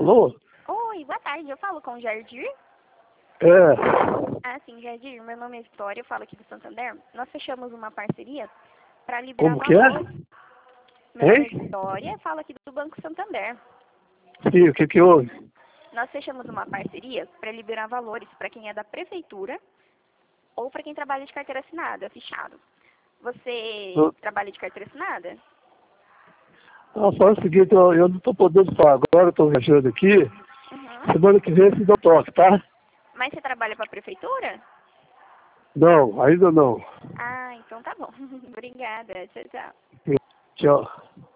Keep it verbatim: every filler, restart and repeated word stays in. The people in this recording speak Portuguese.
Alô? Oi, boa tarde. Eu falo com o Jardir? É. Ah, sim, Jardir. Meu nome é Vitória, eu falo aqui do Santander. Nós fechamos uma parceria para liberar Como que é? valores. Meu nome é Hein? Vitória, eu falo aqui do Banco Santander. Sim, o que que houve? Nós fechamos uma parceria para liberar valores para quem é da prefeitura ou para quem trabalha de carteira assinada, fichado. Você Ah, trabalha de carteira assinada? ah, faz o seguinte, eu, eu não tô podendo falar agora, eu tô viajando aqui. Uhum. Semana que vem se dá um toque, tá? Mas você trabalha para a prefeitura? Não, ainda não. Ah, então tá bom. Obrigada. Tchau, tchau. Tchau.